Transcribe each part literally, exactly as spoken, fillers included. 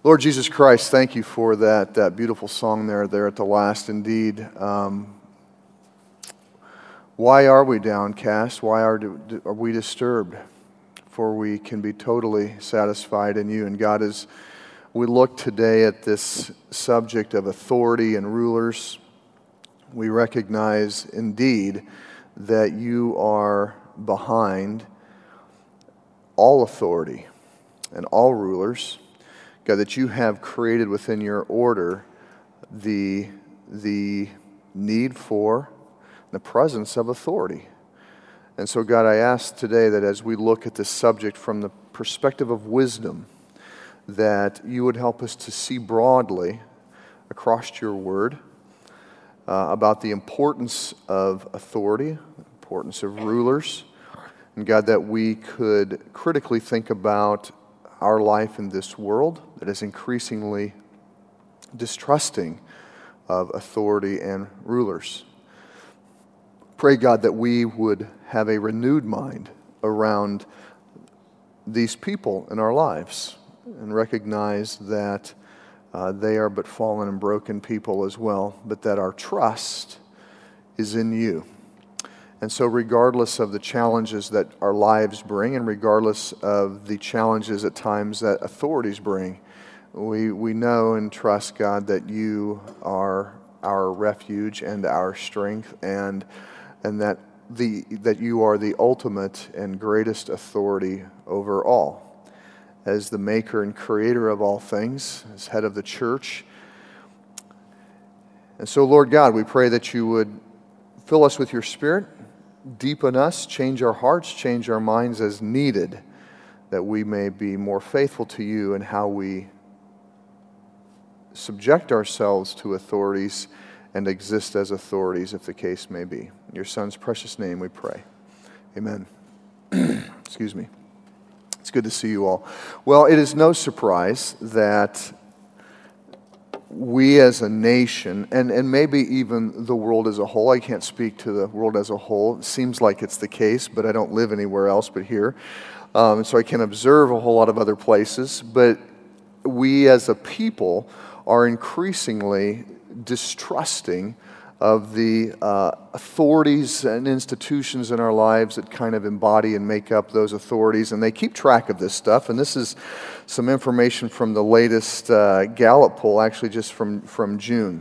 Lord Jesus Christ, thank you for that, that beautiful song there, there at the last. Indeed, um, why are we downcast? Why are, are we disturbed? For we can be totally satisfied in you. And God, as we look today at this subject of authority and rulers, we recognize indeed that you are behind all authority and all rulers. God, that you have created within your order the, the need for the presence of authority. And so, God, I ask today that as we look at this subject from the perspective of wisdom, that you would help us to see broadly across your word uh, about the importance of authority, the importance of rulers, and God, that we could critically think about our life in this world that is increasingly distrusting of authority and rulers. Pray, God, that we would have a renewed mind around these people in our lives and recognize that uh, they are but fallen and broken people as well, but that our trust is in you. And so regardless of the challenges that our lives bring and regardless of the challenges at times that authorities bring, we, we know and trust, God, that you are our refuge and our strength, and and that the that you are the ultimate and greatest authority over all. As the maker and creator of all things, as head of the church. And so, Lord God, we pray that you would fill us with your Spirit, deepen us, change our hearts, change our minds as needed, that we may be more faithful to you in how we subject ourselves to authorities and exist as authorities, if the case may be. In your Son's precious name we pray. Amen. Excuse me. It's good to see you all. Well, it is no surprise that we as a nation, and, and maybe even the world as a whole, I can't speak to the world as a whole. It seems like it's the case, but I don't live anywhere else but here. Um, so I can observe a whole lot of other places. But we as a people are increasingly distrusting of the uh, authorities and institutions in our lives that kind of embody and make up those authorities, and they keep track of this stuff. And this is some information from the latest uh, Gallup poll, actually just from, from June.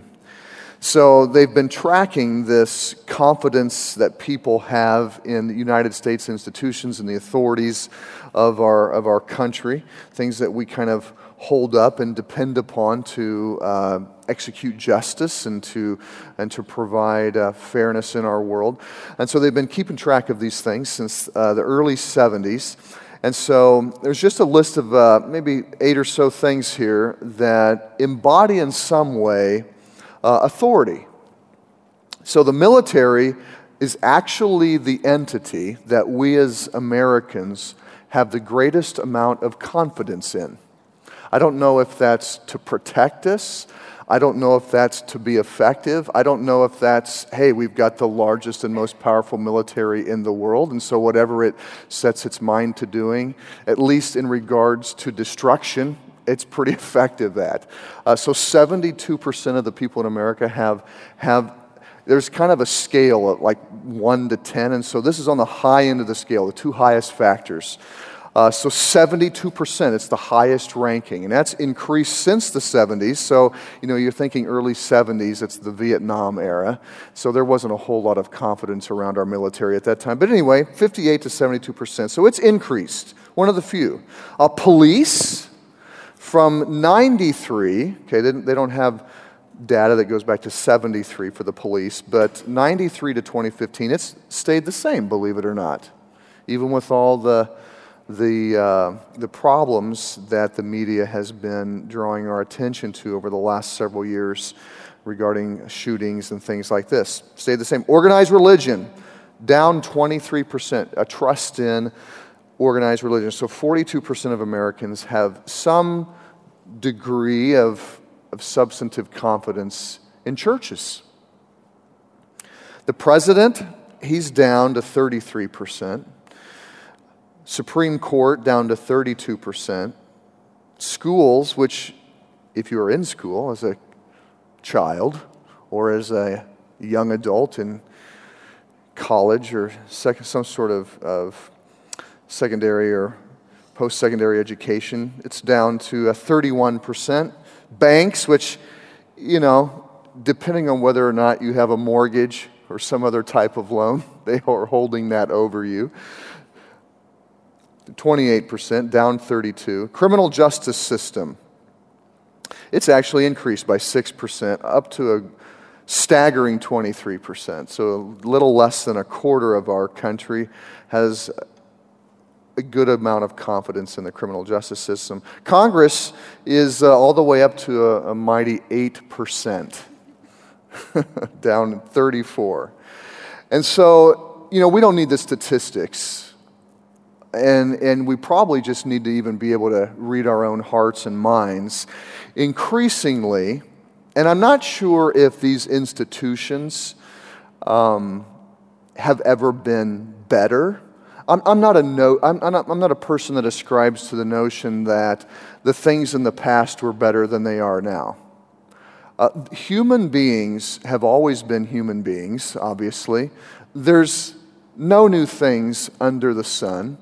So they've been tracking this confidence that people have in the United States institutions and the authorities of our of our country, things that we kind of hold up and depend upon to uh, execute justice and to and to provide uh, fairness in our world. And so they've been keeping track of these things since uh, the early seventies. And so there's just a list of uh, maybe eight or so things here that embody in some way uh, authority. So the military is actually the entity that we as Americans have the greatest amount of confidence in. I don't know if that's to protect us. I don't know if that's to be effective. I don't know if that's, hey, we've got the largest and most powerful military in the world, and so whatever it sets its mind to doing, at least in regards to destruction, it's pretty effective at. Uh, so seventy-two percent of the people in America have have there's kind of a scale of like one to ten, and so this is on the high end of the scale, the two highest factors. Uh, so seventy-two percent, it's the highest ranking, and that's increased since the seventies. So, you know, you're thinking early seventies, it's the Vietnam era. So there wasn't a whole lot of confidence around our military at that time. But anyway, fifty-eight to seventy-two percent. So it's increased, one of the few. Uh, police, from ninety-three, okay, they, they don't have data that goes back to seventy-three for the police, but ninety-three to twenty fifteen, it's stayed the same, believe it or not. Even with all the the uh, the problems that the media has been drawing our attention to over the last several years regarding shootings and things like this. Stayed the same. Organized religion, down twenty-three percent, a trust in organized religion. So forty-two percent of Americans have some degree of, of substantive confidence in churches. The president, he's down to thirty-three percent. Supreme Court down to thirty-two percent. Schools, which if you are in school as a child or as a young adult in college or sec- some sort of, of secondary or post-secondary education, it's down to a thirty-one percent. Banks, which, you know, depending on whether or not you have a mortgage or some other type of loan, they are holding that over you. twenty-eight percent, down thirty-two. Criminal justice system, it's actually increased by six percent, up to a staggering twenty-three percent. So a little less than a quarter of our country has a good amount of confidence in the criminal justice system. Congress is uh, all the way up to a, a mighty eight percent, down thirty-four. And so, you know, we don't need the statistics. And, and we probably just need to even be able to read our own hearts and minds. Increasingly, and I'm not sure if these institutions um, have ever been better. I'm, I'm not a no, I'm, I'm, not, I'm not a person that ascribes to the notion that the things in the past were better than they are now. Uh, human beings have always been human beings, obviously. There's no new things under the sun.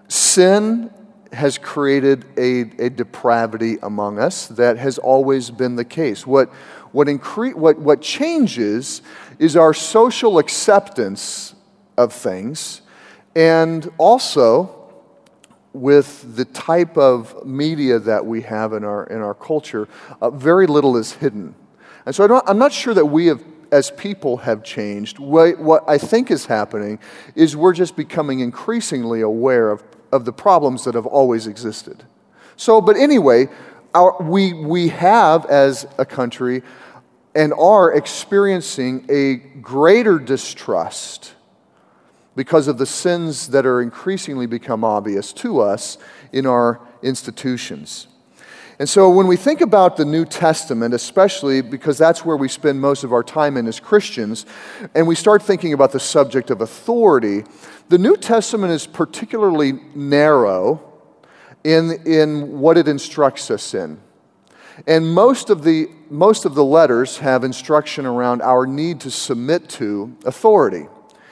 Sin has created a, a depravity among us that has always been the case. What, what, incre- what, what changes is our social acceptance of things, and also with the type of media that we have in our, in our culture, uh, very little is hidden. And so I don't, I'm not sure that we have, as people, have changed. What, what I think is happening is we're just becoming increasingly aware of of the problems that have always existed. So, but anyway, our, we, we have as a country and are experiencing a greater distrust because of the sins that are increasingly become obvious to us in our institutions. And so when we think about the New Testament, especially because that's where we spend most of our time in as Christians, and we start thinking about the subject of authority, the New Testament is particularly narrow in, in what it instructs us in. And most of the most of the letters have instruction around our need to submit to authority.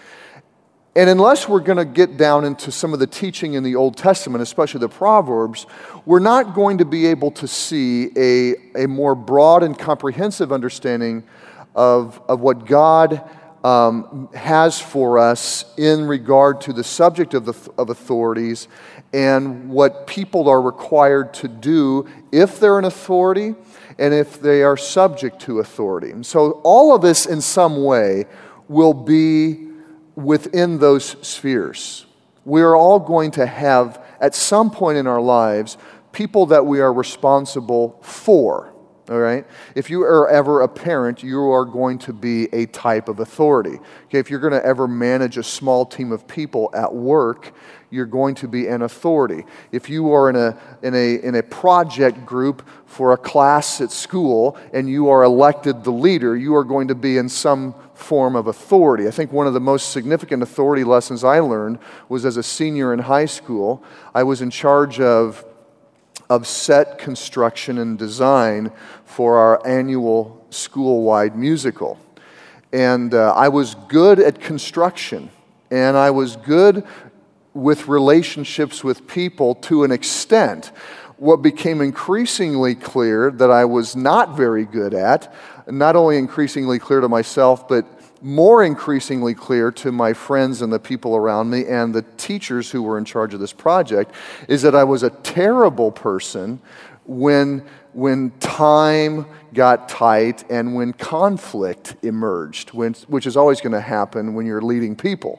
And unless we're going to get down into some of the teaching in the Old Testament, especially the Proverbs, we're not going to be able to see a, a more broad and comprehensive understanding of, of what God um, has for us in regard to the subject of, the, of authorities and what people are required to do if they're an authority and if they are subject to authority. And so all of this in some way will be within those spheres. We are all going to have, at some point in our lives, people that we are responsible for, all right? If you are ever a parent, you are going to be a type of authority. Okay, if you're going to ever manage a small team of people at work, you're going to be an authority. If you are in a in a in a project group for a class at school and you are elected the leader, you are going to be in some form of authority. I think one of the most significant authority lessons I learned was as a senior in high school. I was in charge of of set construction and design for our annual school-wide musical. And uh, I was good at construction, and I was good with relationships with people to an extent. What became increasingly clear that I was not very good at, not only increasingly clear to myself, but more increasingly clear to my friends and the people around me and the teachers who were in charge of this project, is that I was a terrible person when, when time got tight and when conflict emerged, when, which is always going to happen when you're leading people.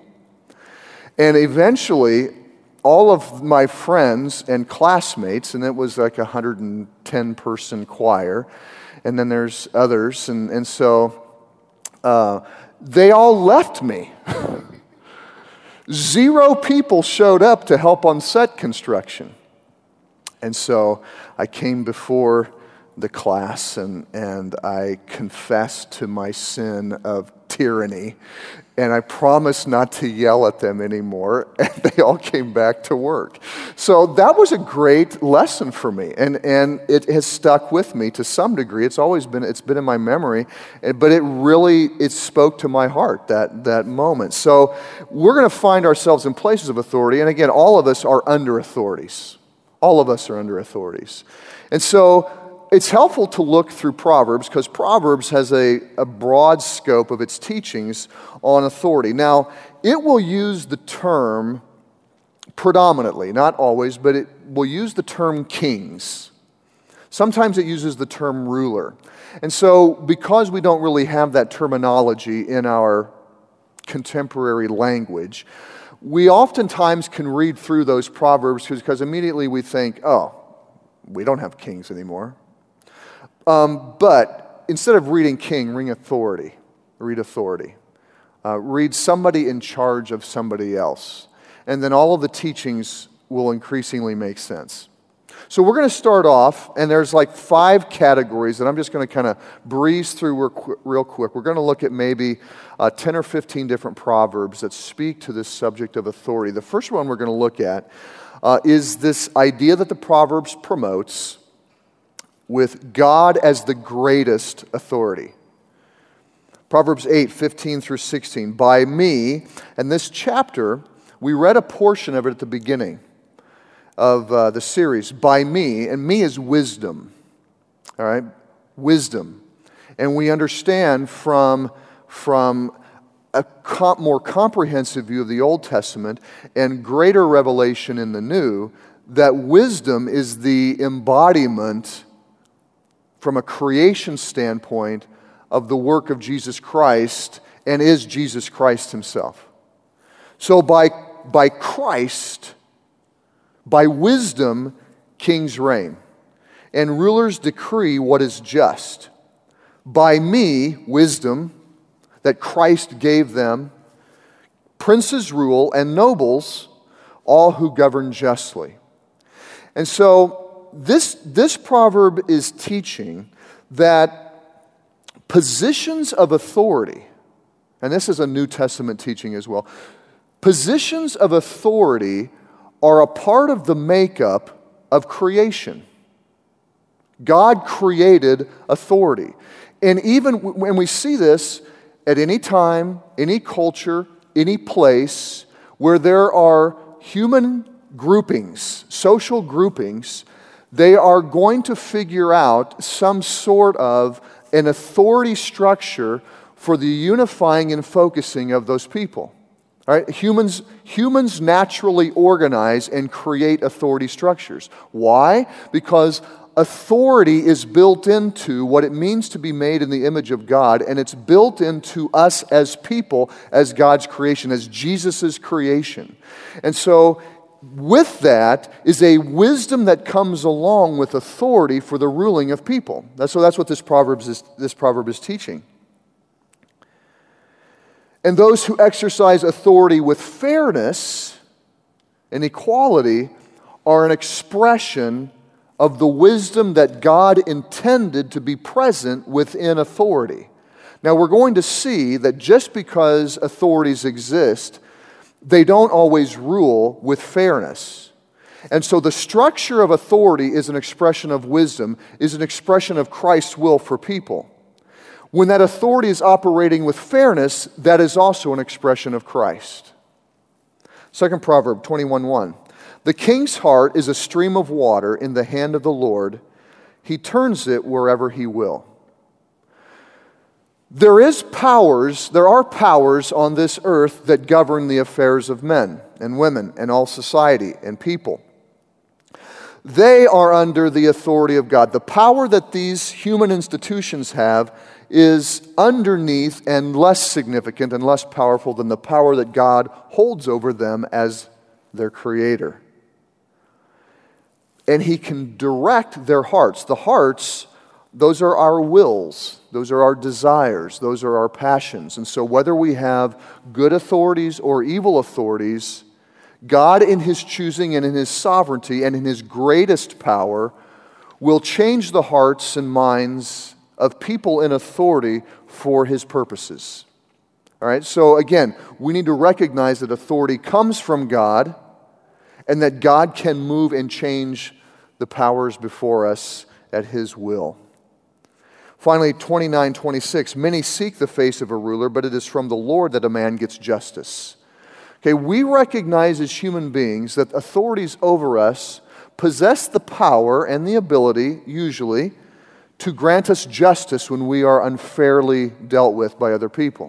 And eventually, all of my friends and classmates, and it was like a one hundred ten person choir, and then there's others, and, and so uh, they all left me. Zero people showed up to help on set construction. And so I came before the class and, and I confessed to my sin of tyranny. And I promised not to yell at them anymore, and they all came back to work. So that was a great lesson for me, and, and it has stuck with me to some degree. It's always been, it's been in my memory, but it really, it spoke to my heart, that, that moment. So we're going to find ourselves in places of authority, and again, all of us are under authorities. All of us are under authorities. And so it's helpful to look through Proverbs because Proverbs has a, a broad scope of its teachings on authority. Now, it will use the term predominantly, not always, but it will use the term kings. Sometimes it uses the term ruler. And so because we don't really have that terminology in our contemporary language, we oftentimes can read through those Proverbs because immediately we think, oh, we don't have kings anymore. Um, but instead of reading king, read authority. Read authority. Uh, read somebody in charge of somebody else. And then all of the teachings will increasingly make sense. So we're going to start off, and there's like five categories that I'm just going to kind of breeze through real quick. We're going to look at maybe uh, ten or fifteen different proverbs that speak to this subject of authority. The first one we're going to look at uh, is this idea that the Proverbs promotes with God as the greatest authority. Proverbs eight, fifteen through sixteen. By me, and this chapter, we read a portion of it at the beginning of uh, the series. By me, and me is wisdom. All right? Wisdom. And we understand from, from a comp- more comprehensive view of the Old Testament and greater revelation in the New that wisdom is the embodiment from a creation standpoint of the work of Jesus Christ and is Jesus Christ himself. So by, by Christ, by wisdom, kings reign, and rulers decree what is just. By me, wisdom, that Christ gave them, princes rule, and nobles, all who govern justly. And so this, this proverb is teaching that positions of authority, and this is a New Testament teaching as well, positions of authority are a part of the makeup of creation. God created authority. And even when we see this at any time, any culture, any place where there are human groupings, social groupings, they are going to figure out some sort of an authority structure for the unifying and focusing of those people. All right? Humans, humans naturally organize and create authority structures. Why? Because authority is built into what it means to be made in the image of God, and it's built into us as people, as God's creation, as Jesus' creation. And so with that is a wisdom that comes along with authority for the ruling of people. That's, so that's what this proverb is, this proverb is teaching. And those who exercise authority with fairness and equality are an expression of the wisdom that God intended to be present within authority. Now we're going to see that just because authorities exist, they don't always rule with fairness. And so the structure of authority is an expression of wisdom, is an expression of Christ's will for people. When that authority is operating with fairness, that is also an expression of Christ. Second Proverb twenty-one one. The king's heart is a stream of water in the hand of the Lord. He turns it wherever he will. There is powers, there are powers on this earth that govern the affairs of men and women and all society and people. They are under the authority of God. The power that these human institutions have is underneath and less significant and less powerful than the power that God holds over them as their creator. And he can direct their hearts. The hearts, those are our wills. Those are our desires. Those are our passions. And so whether we have good authorities or evil authorities, God in his choosing and in his sovereignty and in his greatest power will change the hearts and minds of people in authority for his purposes. All right, so again, we need to recognize that authority comes from God and that God can move and change the powers before us at His will. Finally, twenty-nine twenty-six, many seek the face of a ruler, but it is from the Lord that a man gets justice. Okay, we recognize as human beings that authorities over us possess the power and the ability, usually, to grant us justice when we are unfairly dealt with by other people.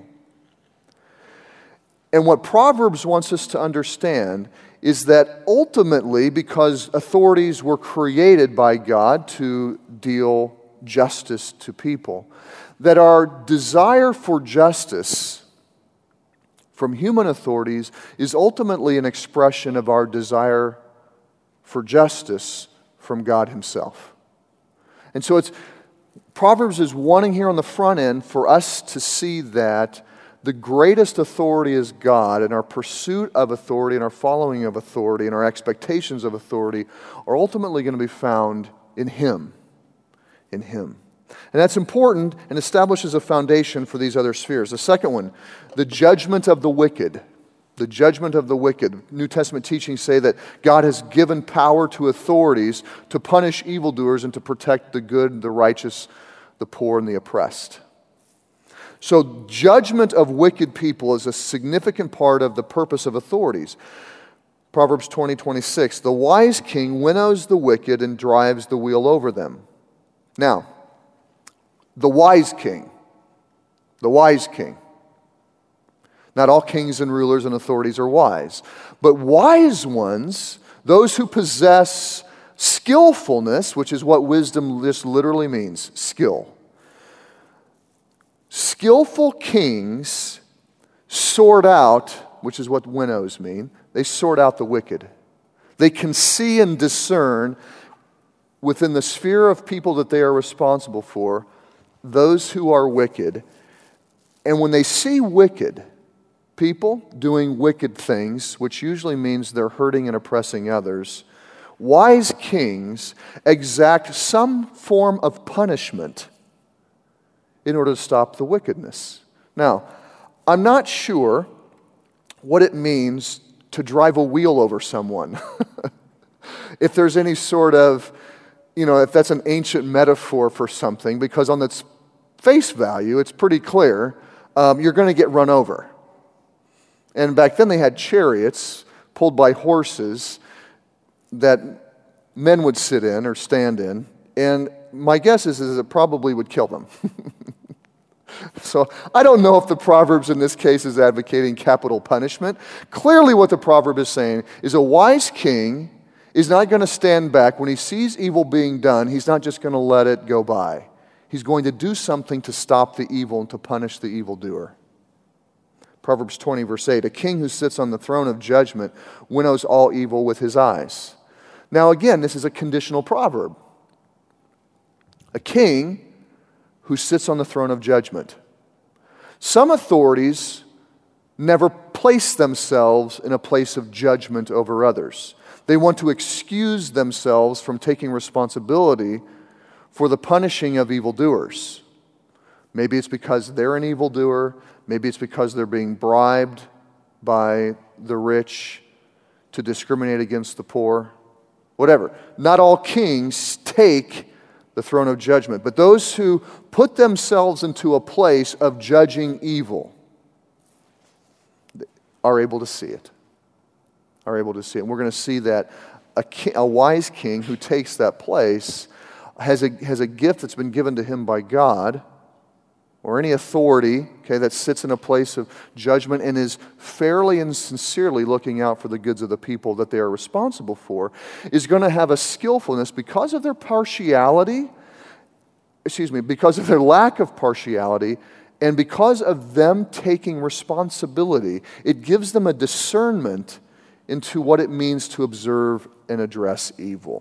And what Proverbs wants us to understand is that ultimately, because authorities were created by God to deal justice to people, that our desire for justice from human authorities is ultimately an expression of our desire for justice from God Himself. And so it's Proverbs is wanting here on the front end for us to see that the greatest authority is God, and our pursuit of authority and our following of authority and our expectations of authority are ultimately going to be found in Him. In Him. And that's important and establishes a foundation for these other spheres. The second one, the judgment of the wicked. The judgment of the wicked. New Testament teachings say that God has given power to authorities to punish evildoers and to protect the good, the righteous, the poor, and the oppressed. So judgment of wicked people is a significant part of the purpose of authorities. Proverbs twenty twenty-six, the wise king winnows the wicked and drives the wheel over them. Now, the wise king, the wise king. Not all kings and rulers and authorities are wise, but wise ones, those who possess skillfulness, which is what wisdom just literally means, skill. Skillful kings sort out, which is what winnows mean, they sort out the wicked. They can see and discern within the sphere of people that they are responsible for, those who are wicked. And when they see wicked people doing wicked things, which usually means they're hurting and oppressing others, wise kings exact some form of punishment in order to stop the wickedness. Now, I'm not sure what it means to drive a wheel over someone. If there's any sort of, you know, if that's an ancient metaphor for something, because on its face value, it's pretty clear, um, you're going to get run over. And back then they had chariots pulled by horses that men would sit in or stand in, and my guess is, is it probably would kill them. So I don't know if the Proverbs in this case is advocating capital punishment. Clearly what the proverb is saying is a wise king is not going to stand back. When he sees evil being done, he's not just going to let it go by. He's going to do something to stop the evil and to punish the evildoer. Proverbs twenty, verse eight, a king who sits on the throne of judgment winnows all evil with his eyes. Now again, this is a conditional proverb. A king who sits on the throne of judgment. Some authorities never place themselves in a place of judgment over others. They want to excuse themselves from taking responsibility for the punishing of evildoers. Maybe it's because they're an evildoer. Maybe it's because they're being bribed by the rich to discriminate against the poor. Whatever. Not all kings take the throne of judgment, but those who put themselves into a place of judging evil are able to see it. Are able to see it. And we're going to see that a, king, a wise king who takes that place has a, has a gift that's been given to him by God, or any authority, okay, that sits in a place of judgment and is fairly and sincerely looking out for the goods of the people that they are responsible for, is going to have a skillfulness because of their partiality, excuse me, because of their lack of partiality, and because of them taking responsibility. It gives them a discernment into what it means to observe and address evil.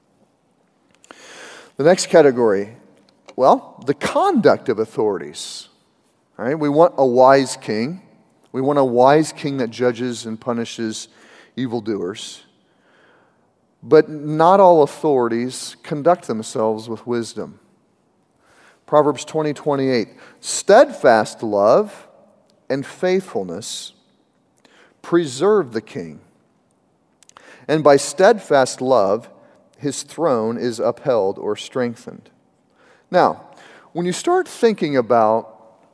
The next category, well, the conduct of authorities. All right, we want a wise king. We want a wise king that judges and punishes evildoers. But not all authorities conduct themselves with wisdom. Proverbs twenty twenty-eight, steadfast love and faithfulness preserve the king, and by steadfast love his throne is upheld or strengthened. Now, when you start thinking about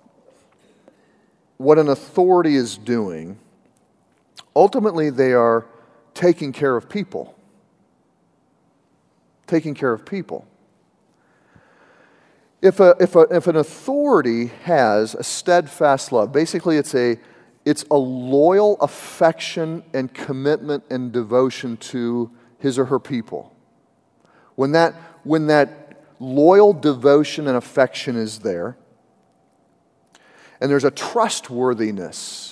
what an authority is doing, ultimately they are taking care of people. Taking care of people. If a, if a, if an authority has a steadfast love, basically it's a it's a loyal affection and commitment and devotion to his or her people. When that when that loyal devotion and affection is there, and there's a trustworthiness,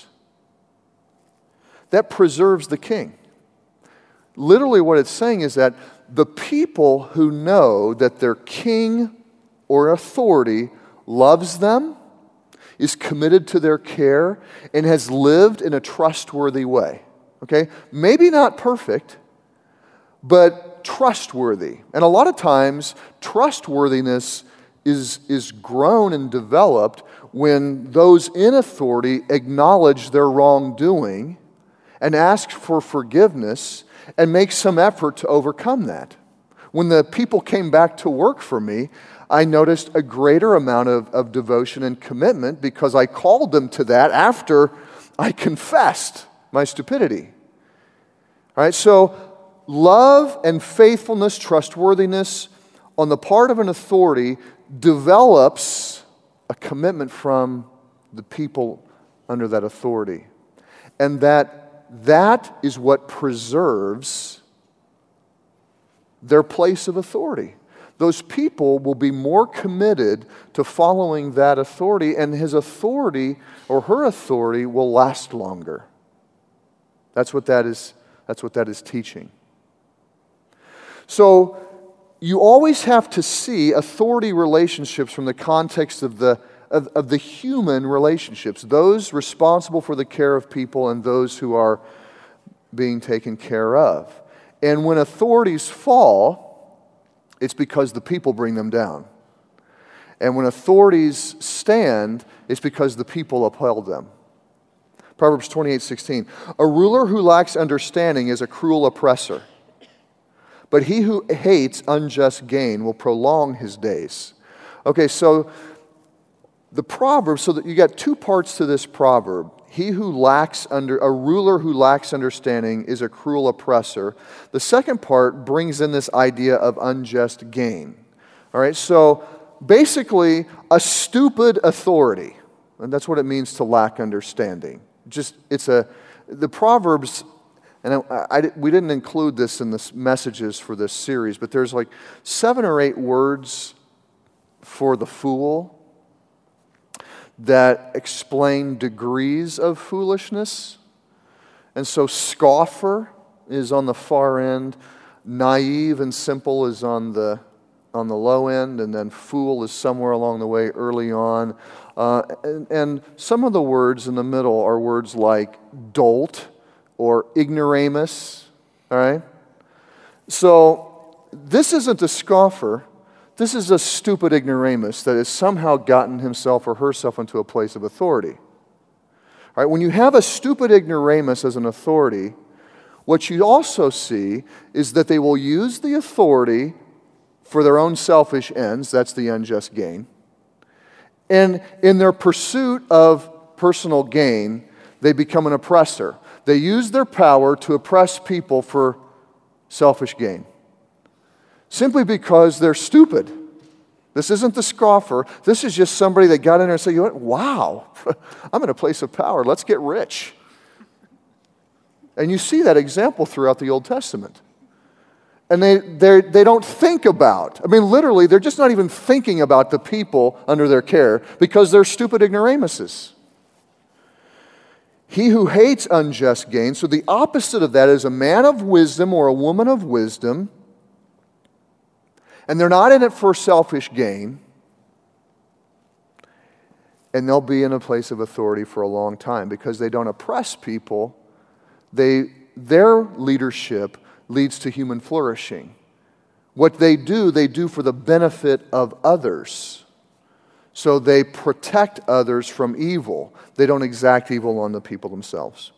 that preserves the king. Literally what it's saying is that the people who know that their king or authority loves them, is committed to their care, and has lived in a trustworthy way. Okay? Maybe not perfect, but trustworthy. And a lot of times, trustworthiness is, is grown and developed when those in authority acknowledge their wrongdoing and ask for forgiveness and make some effort to overcome that. When the people came back to work for me, I noticed a greater amount of, of devotion and commitment because I called them to that after I confessed my stupidity. All right, so love and faithfulness, trustworthiness on the part of an authority develops a commitment from the people under that authority. And that that is what preserves their place of authority. Those people will be more committed to following that authority, and his authority or her authority will last longer. That's what that is, that's what that is teaching. So you always have to see authority relationships from the context of the of, of the human relationships, those responsible for the care of people and those who are being taken care of. And when authorities fall, it's because the people bring them down. And when authorities stand, it's because the people upheld them. Proverbs twenty-eight sixteen. A ruler who lacks understanding is a cruel oppressor, but he who hates unjust gain will prolong his days. Okay, so the proverb, so that you got two parts to this proverb. He who lacks under, a ruler who lacks understanding is a cruel oppressor. The second part brings in this idea of unjust gain. All right, so basically a stupid authority, and that's what it means to lack understanding. Just, it's a, the Proverbs, and I, I, we didn't include this in the messages for this series, but there's like seven or eight words for the fool that explain degrees of foolishness. And so scoffer is on the far end, naive and simple is on the on the low end, and then fool is somewhere along the way early on. Uh, and, and some of the words in the middle are words like dolt or ignoramus, all right? So this isn't a scoffer. This is a stupid ignoramus that has somehow gotten himself or herself into a place of authority. All right, when you have a stupid ignoramus as an authority, what you also see is that they will use the authority for their own selfish ends. That's the unjust gain. And in their pursuit of personal gain, they become an oppressor. They use their power to oppress people for selfish gain. Simply because they're stupid. This isn't the scoffer. This is just somebody that got in there and said, you know what? Wow, I'm in a place of power. Let's get rich. And you see that example throughout the Old Testament. And they, they don't think about, I mean, literally, they're just not even thinking about the people under their care because they're stupid ignoramuses. He who hates unjust gain, so the opposite of that is a man of wisdom or a woman of wisdom, and they're not in it for selfish gain, and they'll be in a place of authority for a long time because they don't oppress people. They, their leadership leads to human flourishing. What they do, they do for the benefit of others. So they protect others from evil. They don't exact evil on the people themselves.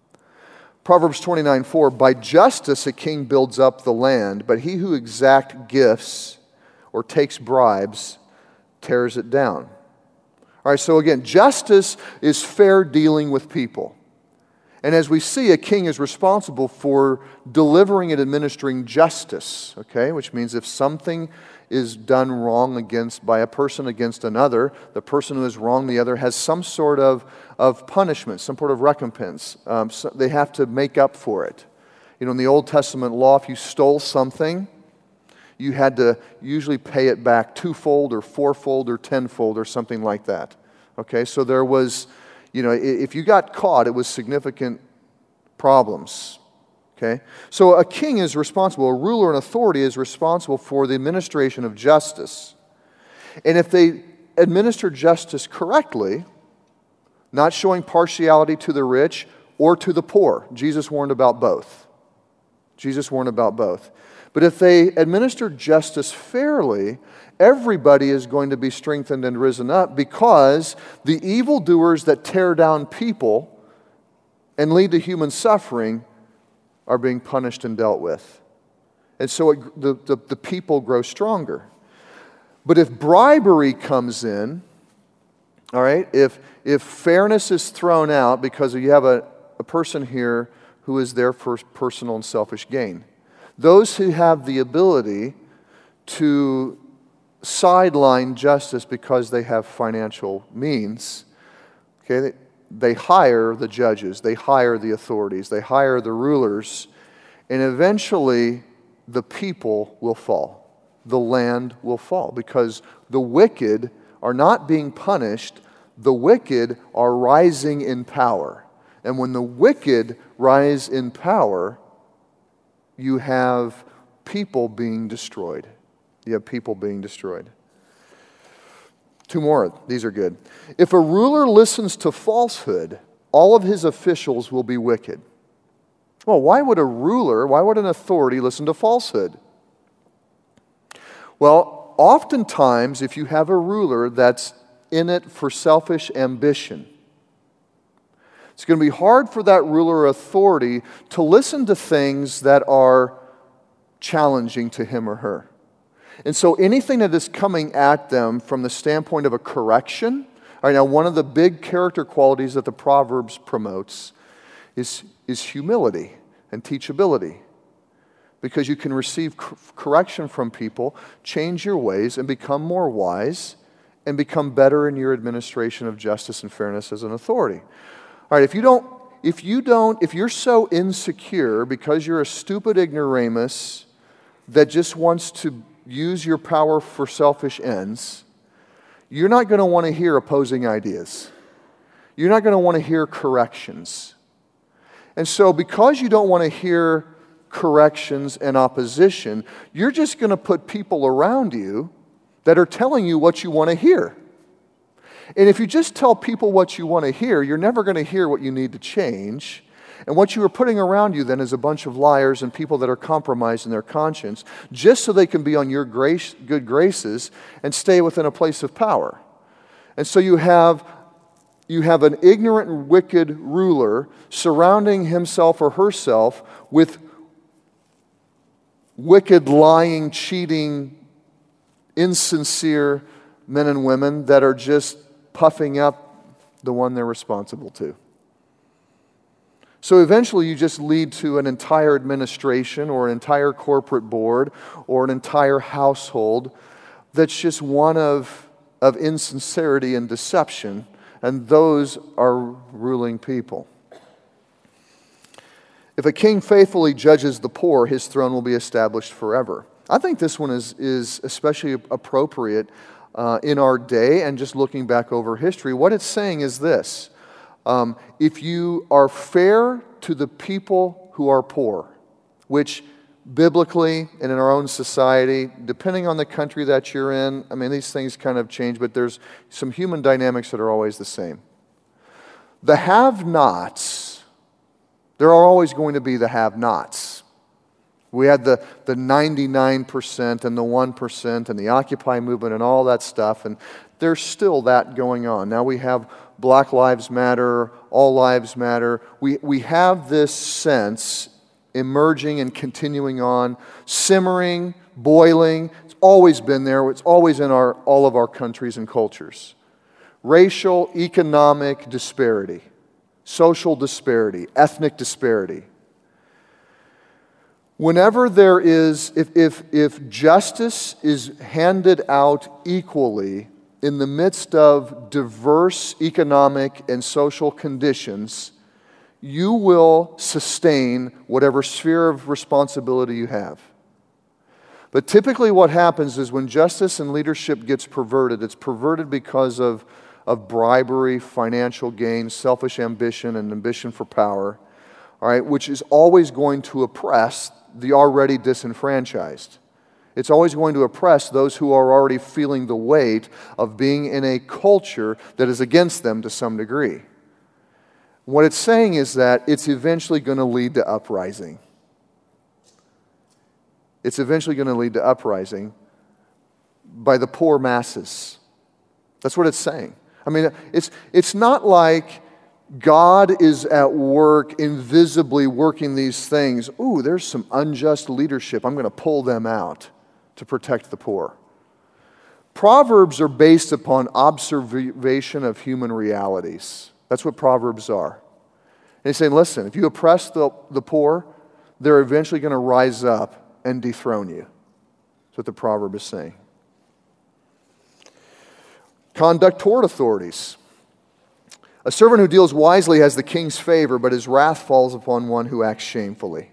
Proverbs twenty-nine four, by justice a king builds up the land, but he who exacts gifts or takes bribes tears it down. All right, so again, justice is fair dealing with people. And as we see, a king is responsible for delivering and administering justice, okay? Which means if something is done wrong against by a person against another, the person who has wronged the other has some sort of, of punishment, some sort of recompense. Um, so they have to make up for it. You know, in the Old Testament law, if you stole something, you had to usually pay it back twofold or fourfold or tenfold or something like that. Okay, so there was, you know, if you got caught, it was significant problems. Okay, so a king is responsible, a ruler and authority is responsible for the administration of justice. And if they administer justice correctly, not showing partiality to the rich or to the poor, Jesus warned about both. Jesus warned about both. But if they administer justice fairly, everybody is going to be strengthened and risen up, because the evildoers that tear down people and lead to human suffering are being punished and dealt with. And so it, the, the, the people grow stronger. But if bribery comes in, all right, if, if fairness is thrown out because you have a, a person here who is there for personal and selfish gain, those who have the ability to sideline justice because they have financial means, okay, they, they hire the judges, they hire the authorities, they hire the rulers, and eventually the people will fall. The land will fall because the wicked are not being punished, the wicked are rising in power. And when the wicked rise in power, you have people being destroyed. You have people being destroyed. Two more. These are good. If a ruler listens to falsehood, all of his officials will be wicked. Well, why would a ruler, why would an authority listen to falsehood? Well, oftentimes, if you have a ruler that's in it for selfish ambition, it's going to be hard for that ruler or authority to listen to things that are challenging to him or her. And so anything that is coming at them from the standpoint of a correction, all right, now one of the big character qualities that the Proverbs promotes is, is humility and teachability. Because you can receive correction from people, change your ways, and become more wise, and become better in your administration of justice and fairness as an authority. All right, if you don't, if you don't, if you're so insecure because you're a stupid ignoramus that just wants to use your power for selfish ends, you're not going to want to hear opposing ideas. You're not going to want to hear corrections. And so because you don't want to hear corrections and opposition, you're just going to put people around you that are telling you what you want to hear. And if you just tell people what you want to hear, you're never going to hear what you need to change. And what you are putting around you then is a bunch of liars and people that are compromised in their conscience just so they can be on your grace, good graces and stay within a place of power. And so you have, you have an ignorant and wicked ruler surrounding himself or herself with wicked, lying, cheating, insincere men and women that are just puffing up the one they're responsible to. So eventually you just lead to an entire administration or an entire corporate board or an entire household that's just one of, of insincerity and deception, and those are ruling people. If a king faithfully judges the poor, his throne will be established forever. I think this one is, is especially appropriate uh, in our day and just looking back over history. What it's saying is this. Um, if you are fair to the people who are poor, which biblically and in our own society, depending on the country that you're in, I mean, these things kind of change, but there's some human dynamics that are always the same. The have-nots, there are always going to be the have-nots. We had the, the ninety-nine percent and the one percent and the Occupy movement and all that stuff, and there's still that going on. Now we have Black Lives Matter, All Lives Matter. We, we have this sense emerging and continuing on, simmering, boiling. It's always been there. It's always in our, all of our countries and cultures. Racial, economic disparity, social disparity, ethnic disparity. Whenever there is, if, if, if justice is handed out equally in the midst of diverse economic and social conditions, you will sustain whatever sphere of responsibility you have. But typically what happens is when justice and leadership gets perverted, it's perverted because of, of bribery, financial gain, selfish ambition, and ambition for power, all right, which is always going to oppress the already disenfranchised. It's always going to oppress those who are already feeling the weight of being in a culture that is against them to some degree. What it's saying is that it's eventually going to lead to uprising. It's eventually going to lead to uprising by the poor masses. That's what it's saying. I mean, it's, it's not like God is at work, invisibly working these things. Ooh, there's some unjust leadership. I'm going to pull them out to protect the poor. Proverbs are based upon observation of human realities. That's what Proverbs are. And he's saying, listen, if you oppress the, the poor, they're eventually going to rise up and dethrone you. That's what the proverb is saying. Conduct toward authorities. A servant who deals wisely has the king's favor, but his wrath falls upon one who acts shamefully.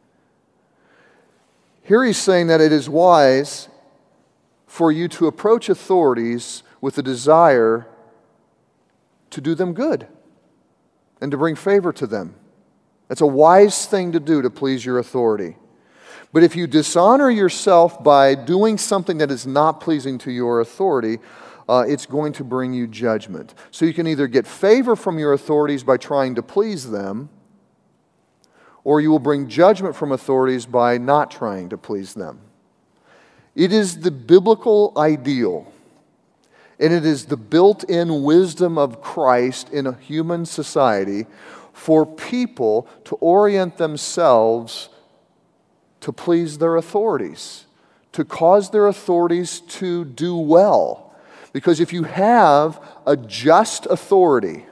Here he's saying that it is wise for you to approach authorities with a desire to do them good and to bring favor to them. That's a wise thing to do to please your authority. But if you dishonor yourself by doing something that is not pleasing to your authority, Uh, it's going to bring you judgment. So you can either get favor from your authorities by trying to please them, or you will bring judgment from authorities by not trying to please them. It is the biblical ideal, and it is the built-in wisdom of Christ in a human society for people to orient themselves to please their authorities, to cause their authorities to do well. Because if you have a just authority,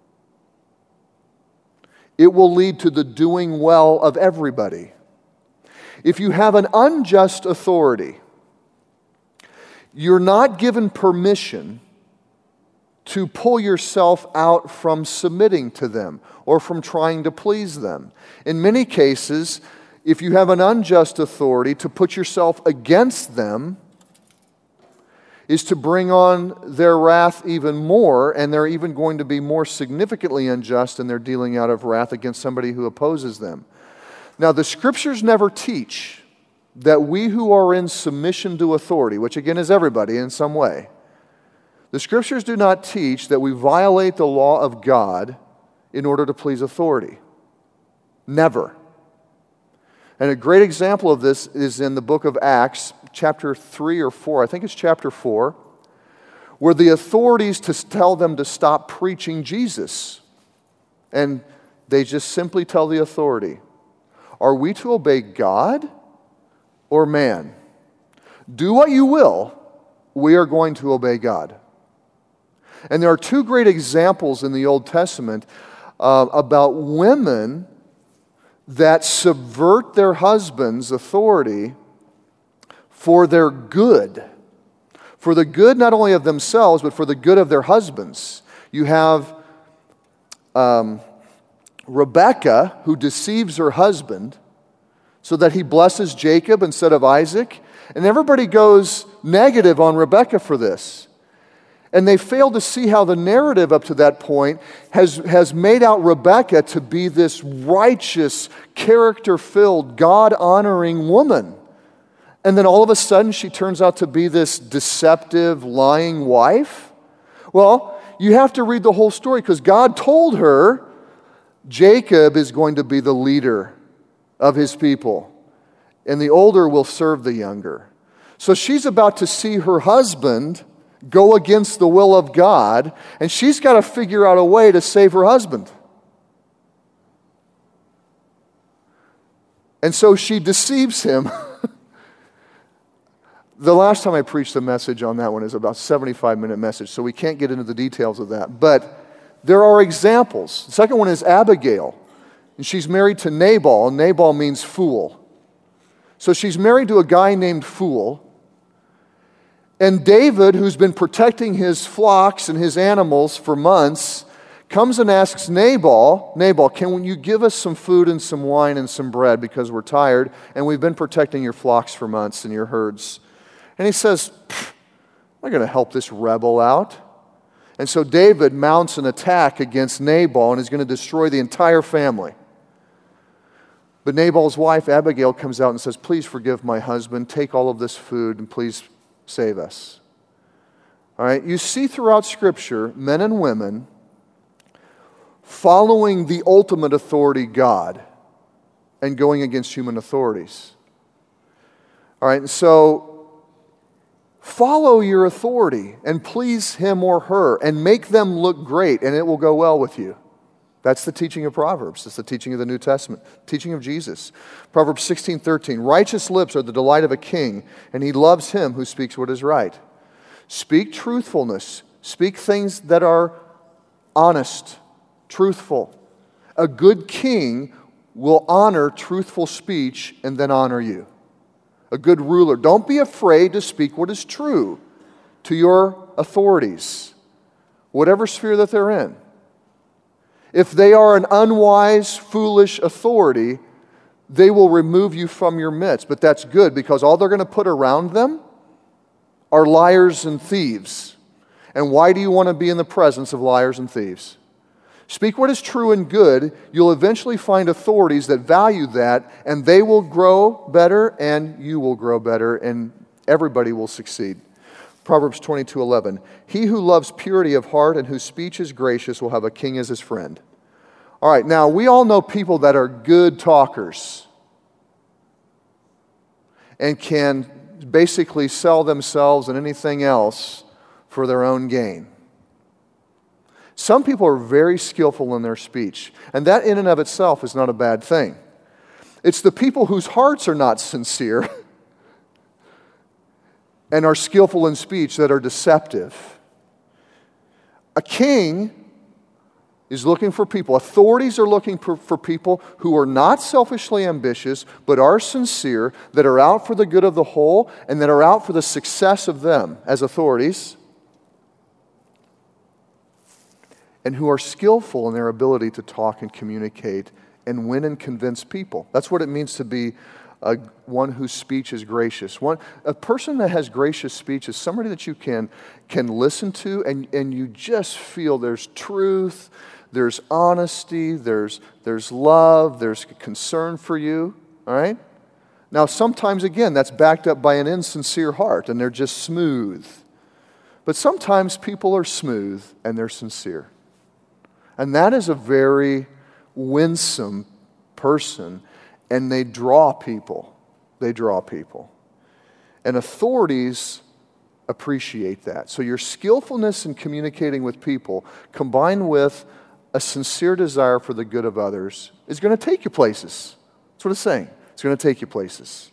it will lead to the doing well of everybody. If you have an unjust authority, you're not given permission to pull yourself out from submitting to them or from trying to please them. In many cases, if you have an unjust authority, to put yourself against them is to bring on their wrath even more, and they're even going to be more significantly unjust in their dealing out of wrath against somebody who opposes them. Now, the Scriptures never teach that we who are in submission to authority, which again is everybody in some way, the Scriptures do not teach that we violate the law of God in order to please authority. Never. And a great example of this is in the book of Acts, chapter three or four, I think it's chapter four, where the authorities to tell them to stop preaching Jesus. And they just simply tell the authority, are we to obey God or man? Do what you will, we are going to obey God. And there are two great examples in the Old Testament uh, about women that subvert their husband's authority for their good. For the good not only of themselves, but for the good of their husbands. You have um, Rebekah, who deceives her husband so that he blesses Jacob instead of Isaac. And everybody goes negative on Rebekah for this. And they fail to see how the narrative up to that point has, has made out Rebekah to be this righteous, character-filled, God-honoring woman. And then all of a sudden she turns out to be this deceptive, lying wife? Well, you have to read the whole story because God told her Jacob is going to be the leader of his people. and the older will serve the younger. So she's about to see her husband go against the will of God, and she's got to figure out a way to save her husband. And so she deceives him. The last time I preached a message on that one is about a seventy-five minute message, so we can't get into the details of that. But there are examples. The second one is Abigail, and she's married to Nabal, and Nabal means fool. So she's married to a guy named Fool. And David, who's been protecting his flocks and his animals for months, comes and asks Nabal, Nabal, can you give us some food and some wine and some bread because we're tired and we've been protecting your flocks for months and your herds. And he says, I'm not going to help this rebel out. And so David mounts an attack against Nabal and is going to destroy the entire family. But Nabal's wife, Abigail, comes out and says, please forgive my husband, take all of this food, and please save us. All right, you see throughout Scripture, men and women following the ultimate authority, God, and going against human authorities. All right, and so follow your authority and please him or her and make them look great, and it will go well with you. That's the teaching of Proverbs. It's the teaching of the New Testament, teaching of Jesus. Proverbs sixteen thirteen, righteous lips are the delight of a king, and he loves him who speaks what is right. Speak truthfulness. Speak things that are honest, truthful. A good king will honor truthful speech and then honor you. A good ruler. Don't be afraid to speak what is true to your authorities, whatever sphere that they're in. If they are an unwise, foolish authority, they will remove you from your midst. But that's good because all they're going to put around them are liars and thieves. And why do you want to be in the presence of liars and thieves? Speak what is true and good. You'll eventually find authorities that value that, and they will grow better, and you will grow better, and everybody will succeed. Proverbs twenty-two eleven, he who loves purity of heart and whose speech is gracious will have a king as his friend. All right, now we all know people that are good talkers and can basically sell themselves and anything else for their own gain. Some people are very skillful in their speech, and that in and of itself is not a bad thing. It's the people whose hearts are not sincere and are skillful in speech that are deceptive. A king is looking for people, authorities are looking for, for people who are not selfishly ambitious, but are sincere, that are out for the good of the whole, and that are out for the success of them as authorities, and who are skillful in their ability to talk and communicate and win and convince people. That's what it means to be a, one whose speech is gracious. One, a person that has gracious speech is somebody that you can, can listen to and, and you just feel there's truth, there's honesty, there's, there's love, there's concern for you, all right? Now, sometimes, again, that's backed up by an insincere heart and they're just smooth. But sometimes people are smooth and they're sincere. And that is a very winsome person, and they draw people. They draw people. And authorities appreciate that. So your skillfulness in communicating with people, combined with a sincere desire for the good of others, is going to take you places. That's what it's saying. It's going to take you places.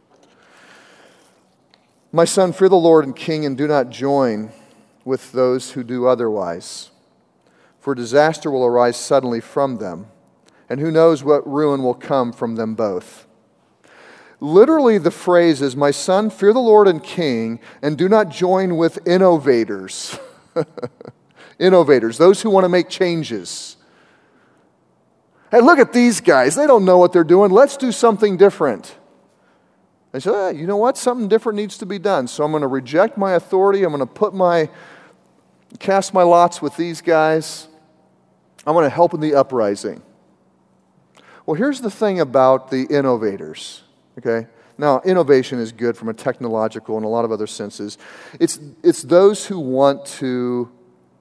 My son, fear the Lord and King, and do not join with those who do otherwise. For disaster will arise suddenly from them, and who knows what ruin will come from them both. Literally, the phrase is, my son, fear the Lord and King, and do not join with innovators. Innovators, those who want to make changes. Hey, look at these guys. They don't know what they're doing. Let's do something different. I said, ah, you know what? Something different needs to be done. So I'm going to reject my authority. I'm going to put my, cast my lots with these guys. I want to help in the uprising. Well, here's the thing about the innovators, okay? Now, innovation is good from a technological and a lot of other senses. It's, it's those who want to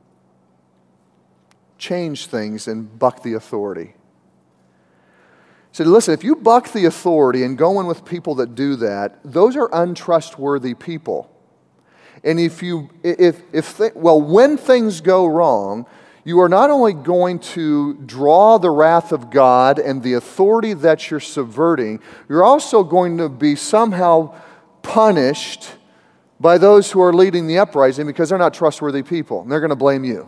change things and buck the authority. said, listen, if you buck the authority and go in with people that do that, those are untrustworthy people. And if you, if, if, th- well, when things go wrong, you are not only going to draw the wrath of God and the authority that you're subverting, you're also going to be somehow punished by those who are leading the uprising because they're not trustworthy people, and they're going to blame you.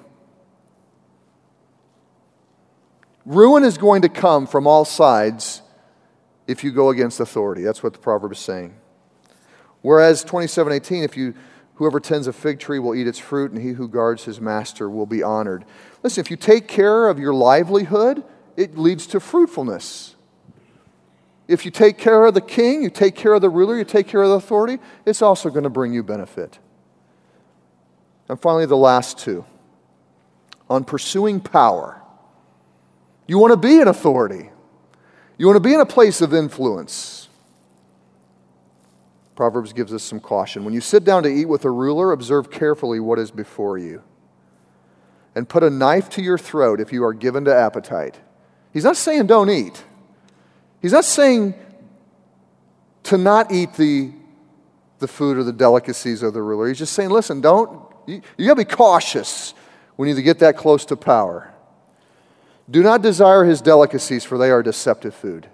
Ruin is going to come from all sides if you go against authority. That's what the proverb is saying. Whereas twenty-seven eighteen, if you whoever tends a fig tree will eat its fruit, and he who guards his master will be honored. Listen, if you take care of your livelihood, it leads to fruitfulness. If you take care of the king, you take care of the ruler, you take care of the authority, it's also going to bring you benefit. And finally, the last two. On pursuing power. You want to be an authority. You want to be in a place of influence. Proverbs gives us some caution. When you sit down to eat with a ruler, observe carefully what is before you. And put a knife to your throat if you are given to appetite. He's not saying don't eat. He's not saying to not eat the, the food or the delicacies of the ruler. He's just saying, listen, don't, you, you got to be cautious when you get that close to power. Do not desire his delicacies, for they are deceptive food.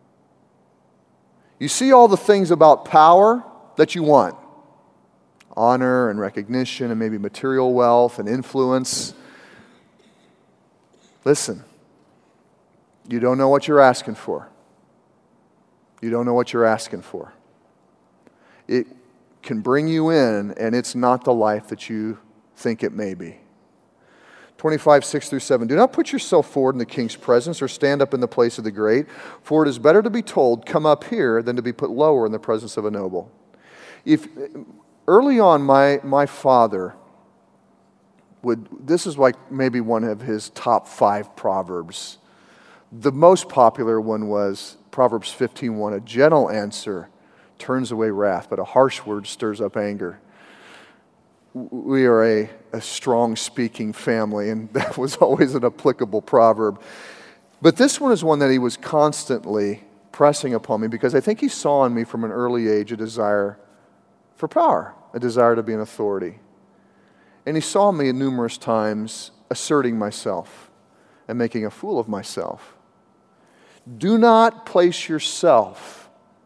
You see all the things about power that you want. Honor and recognition and maybe material wealth and influence. Listen, you don't know what you're asking for. You don't know what you're asking for. It can bring you in, and it's not the life that you think it may be. twenty-five, six through seven. Do not put yourself forward in the king's presence or stand up in the place of the great, for it is better to be told, come up here, than to be put lower in the presence of a noble. If early on, my, my father would, this is like maybe one of his top five proverbs. The most popular one was Proverbs fifteen one, a gentle answer turns away wrath, but a harsh word stirs up anger. We are a, a strong speaking family, and that was always an applicable proverb. But this one is one that he was constantly pressing upon me because I think he saw in me from an early age a desire for power, a desire to be an authority. And he saw me numerous times asserting myself and making a fool of myself. Do not place yourself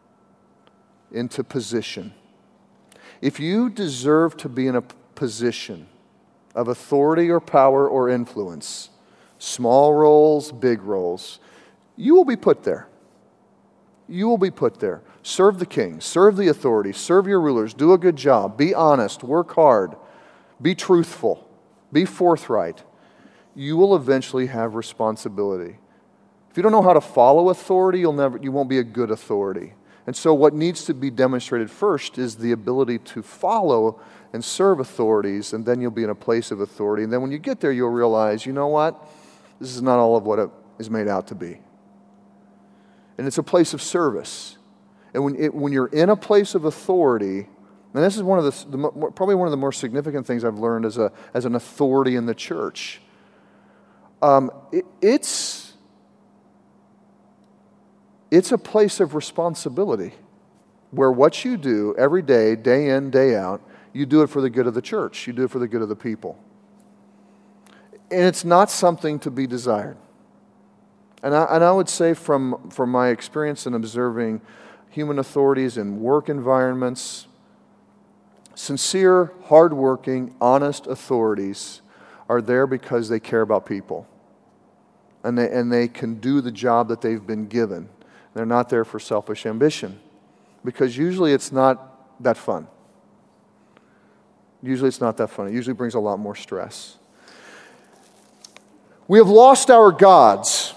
into position. If you deserve to be in a position of authority or power or influence, small roles, big roles, you will be put there. You will be put there. Serve the king, serve the authority, serve your rulers, do a good job, be honest, work hard, be truthful, be forthright. You will eventually have responsibility. If you don't know how to follow authority, you'll never, you won't be a good authority. And so what needs to be demonstrated first is the ability to follow and serve authorities, and then you'll be in a place of authority. And then when you get there, you'll realize, you know what? This is not all of what it is made out to be. And it's a place of service. And when, it, when you're in a place of authority, and this is one of the, the probably one of the more significant things I've learned as a as an authority in the church. Um, it, it's It's a place of responsibility where what you do every day, day in, day out, you do it for the good of the church. You do it for the good of the people. And it's not something to be desired. And I, and I would say from, from my experience in observing human authorities in work environments, sincere, hardworking, honest authorities are there because they care about people. And they, and they can do the job that they've been given. They're not there for selfish ambition, because usually it's not that fun. Usually it's not that fun. It usually brings a lot more stress. We have lost our gods.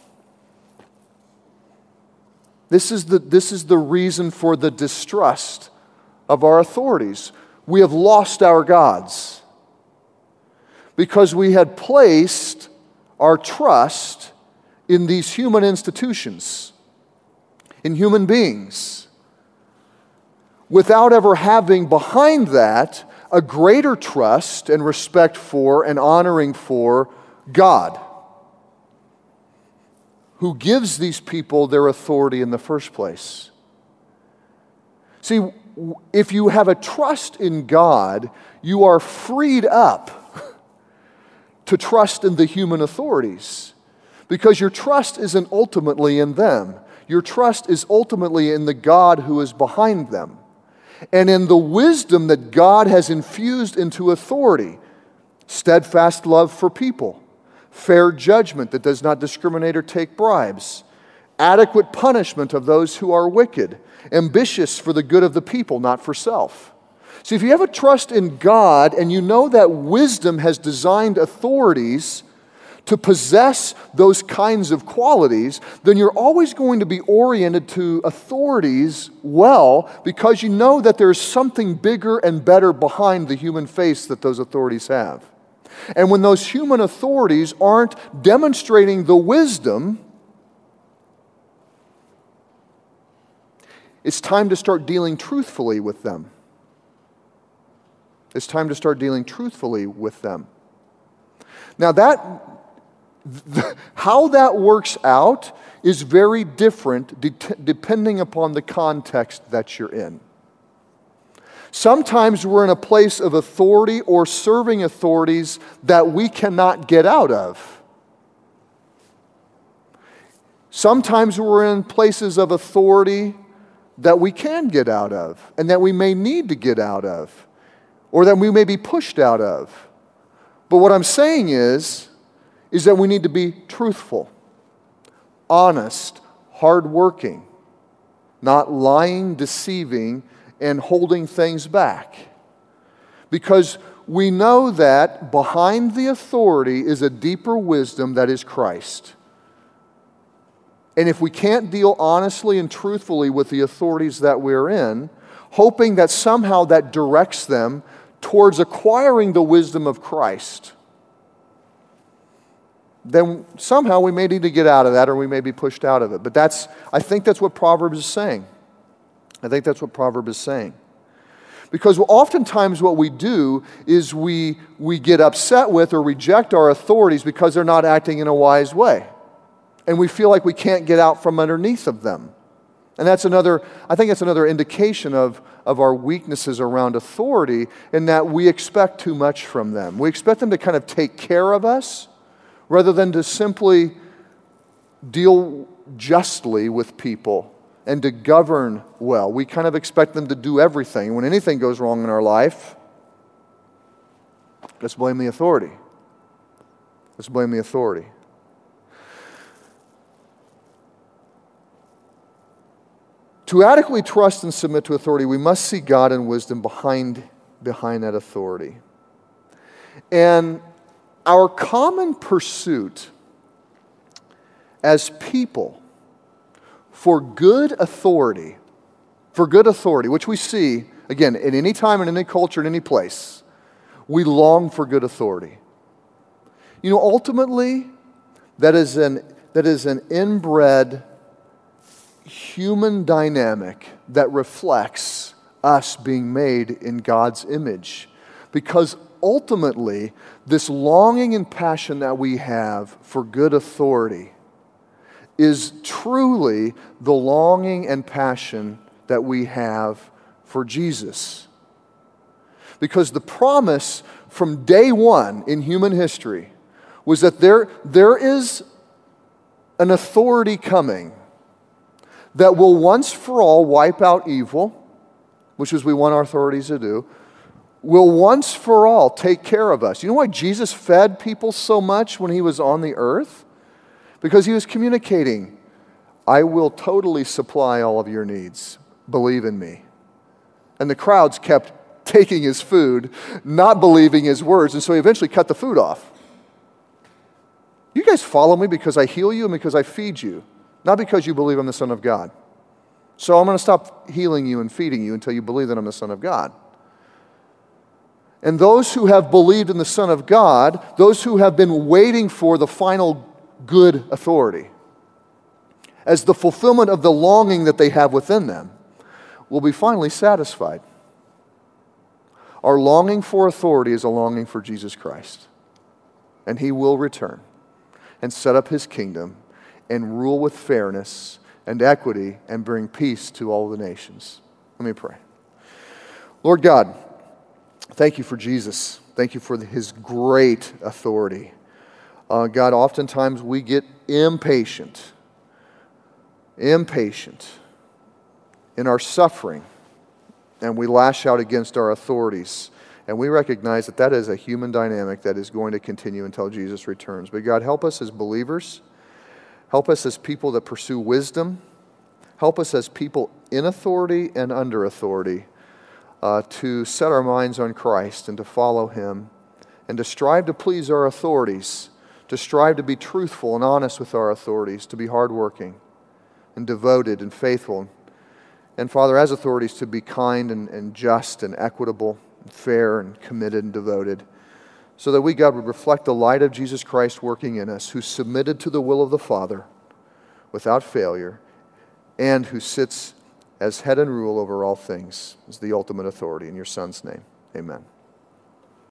This is the, this is the reason for the distrust of our authorities. We have lost our gods because we had placed our trust in these human institutions, in human beings, without ever having behind that a greater trust and respect for and honoring for God, who gives these people their authority in the first place. See, if you have a trust in God, you are freed up to trust in the human authorities, because your trust isn't ultimately in them. Your trust is ultimately in the God who is behind them, and in the wisdom that God has infused into authority: steadfast love for people, fair judgment that does not discriminate or take bribes, adequate punishment of those who are wicked, ambitious for the good of the people, not for self. See, if you have a trust in God and you know that wisdom has designed authorities to possess those kinds of qualities, then you're always going to be oriented to authorities well, because you know that there's something bigger and better behind the human face that those authorities have. And when those human authorities aren't demonstrating the wisdom, it's time to start dealing truthfully with them. It's time to start dealing truthfully with them. Now that, th- how that works out is very different de- depending upon the context that you're in. Sometimes we're in a place of authority or serving authorities that we cannot get out of. Sometimes we're in places of authority that we can get out of, and that we may need to get out of, or that we may be pushed out of. But what I'm saying is, is that we need to be truthful, honest, hardworking, not lying, deceiving, and holding things back. Because we know that behind the authority is a deeper wisdom that is Christ. And if we can't deal honestly and truthfully with the authorities that we're in, hoping that somehow that directs them towards acquiring the wisdom of Christ, then somehow we may need to get out of that, or we may be pushed out of it. But that's, I think that's what Proverbs is saying. I think that's what Proverbs is saying. Because oftentimes what we do is we, we get upset with or reject our authorities because they're not acting in a wise way. And we feel like we can't get out from underneath of them. And that's another, I think that's another indication of, of our weaknesses around authority, in that we expect too much from them. We expect them to kind of take care of us rather than to simply deal justly with people and to govern well. We kind of expect them to do everything. When anything goes wrong in our life, let's blame the authority. Let's blame the authority. To adequately trust and submit to authority, we must see God and wisdom behind, behind that authority. And our common pursuit as people for good authority, for good authority, which we see, again, at any time, in any culture, in any place, we long for good authority. You know, ultimately, that is an, that is an inbred human dynamic that reflects us being made in God's image. Because ultimately, this longing and passion that we have for good authority is truly the longing and passion that we have for Jesus. Because the promise from day one in human history was that there, there is an authority coming that will once for all wipe out evil, which is we want our authorities to do, will once for all take care of us. You know why Jesus fed people so much when he was on the earth? Because he was communicating, I will totally supply all of your needs. Believe in me. And the crowds kept taking his food, not believing his words, and so he eventually cut the food off. You guys follow me because I heal you and because I feed you, not because you believe I'm the Son of God. So I'm going to stop healing you and feeding you until you believe that I'm the Son of God. And those who have believed in the Son of God, those who have been waiting for the final good authority, as the fulfillment of the longing that they have within them, will be finally satisfied. Our longing for authority is a longing for Jesus Christ. And he will return and set up his kingdom and rule with fairness and equity and bring peace to all the nations. Let me pray. Lord God, thank you for Jesus. Thank you for his great authority. Uh, God, oftentimes we get impatient, impatient in our suffering, and we lash out against our authorities. And we recognize that that is a human dynamic that is going to continue until Jesus returns. But God, help us as believers. Help us as people that pursue wisdom. Help us as people in authority and under authority uh, to set our minds on Christ and to follow him and to strive to please our authorities, to strive to be truthful and honest with our authorities, to be hardworking and devoted and faithful. And Father, as authorities, to be kind and, and just and equitable, fair and committed and devoted, so that we, God, would reflect the light of Jesus Christ working in us, who submitted to the will of the Father without failure, and who sits as head and rule over all things, as the ultimate authority. In your Son's name, amen.